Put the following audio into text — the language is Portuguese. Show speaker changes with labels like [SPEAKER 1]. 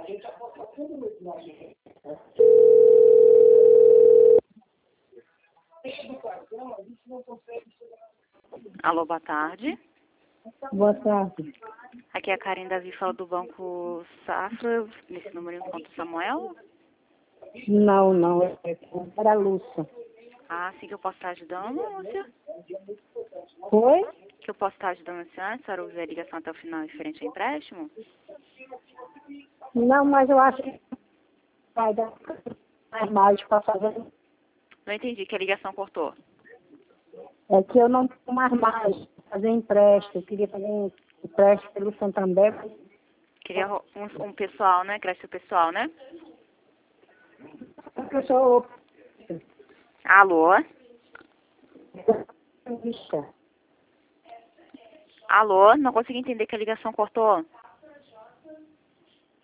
[SPEAKER 1] Alô, boa tarde.
[SPEAKER 2] Boa tarde.
[SPEAKER 1] Aqui é a Karen Davi, fala do Banco Safra. Nesse número encontro o Samuel.
[SPEAKER 2] Não, era a Lúcia.
[SPEAKER 1] Ah, sim, que eu posso estar ajudando, Lúcia?
[SPEAKER 2] Foi?
[SPEAKER 1] Que eu posso estar ajudando a senhora? A senhora usa a ligação até o final referente ao empréstimo?
[SPEAKER 2] Não, mas eu acho que vai dar mais para fazer.
[SPEAKER 1] Não entendi, que a ligação cortou.
[SPEAKER 2] É que eu não tenho mais para fazer empréstimo. Eu queria fazer um empréstimo pelo Santander.
[SPEAKER 1] Queria um pessoal, né? Crédito pessoal, né?
[SPEAKER 2] Eu sou
[SPEAKER 1] Alô?
[SPEAKER 2] optimista.
[SPEAKER 1] Alô? Não consegui entender que a ligação cortou.